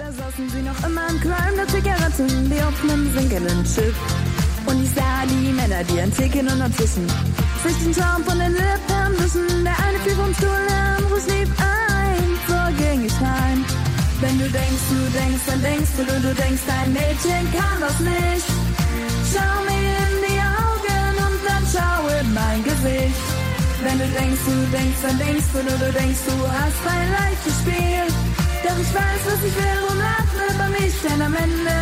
Da saßen sie noch immer im Crime der Zigaretten, wie auf einem sinkenden Schiff. Und ich sah die Männer, die an Ticken und dazwischen sich den Schaum von den Lippen wischen. Der eine fiel vom Stuhl, der andere schlief ein, so ging ich heim. Wenn du denkst, dann denkst du denkst, ein Mädchen kann das nicht. Schau mir in die Augen und dann schau in mein Gesicht. Wenn du denkst, dann denkst du denkst, du hast ein leichtes Spiel. Doch ich weiß, was ich will und lach über mich, denn am Ende